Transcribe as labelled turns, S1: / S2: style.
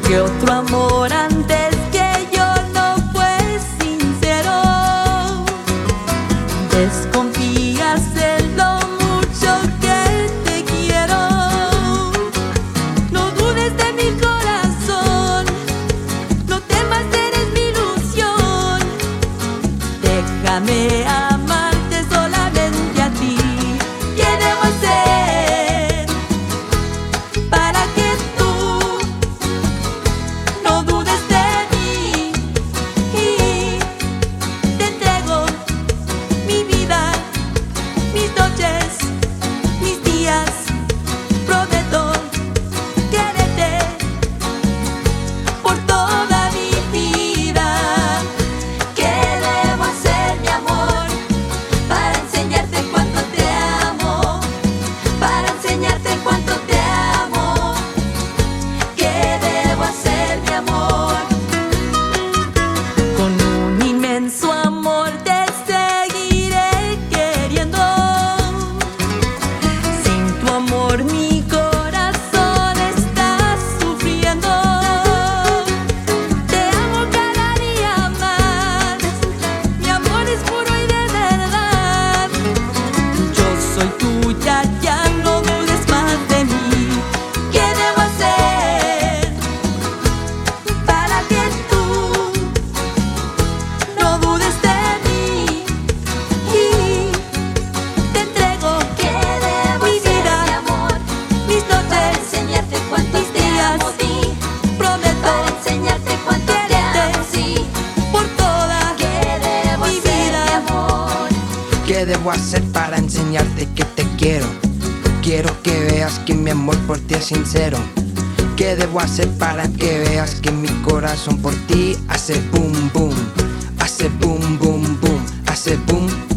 S1: que otro amor antes que yo no fue sincero. Desconfías de lo mucho que te quiero. No dudes de mi corazón, no temas, eres mi ilusión. Déjame amarte solamente a ti. ¿Qué debo hacer para que tú no dudes de mí? Y te entrego mi vida, mis noches, mis días. Prometo quererte por toda mi vida. ¿Qué debo hacer, mi amor, para enseñarte cuánto te amo? Para enseñarte cuánto te amo. ¿Qué debo hacer, mi amor? Con un inmenso amor te seguiré queriendo. Sin tu amor mi corazón está sufriendo. Te amo cada día más. Mi amor es puro y de verdad. Yo soy tuya, ya no dudes más de mí. ¿Qué debo hacer para que tú no dudes de mí? Y te entrego
S2: ¿Qué debo
S1: mi
S2: hacer,
S1: vida,
S2: mi amor,
S1: mis
S2: para
S1: noches,
S2: enseñarte cuánto
S1: mis
S2: te
S1: días.
S2: amo, sí?
S1: Prometo
S2: Para enseñarte cuánto te amo, sí.
S1: por toda
S2: ¿Qué debo
S1: mi
S2: hacer,
S1: vida.
S2: mi amor?
S3: ¿Qué debo hacer para enseñarte que te quiero? Quiero que veas que mi amor por ti es sincero. ¿Qué debo hacer para que veas que mi corazón por ti hace boom boom? Hace boom boom boom, hace boom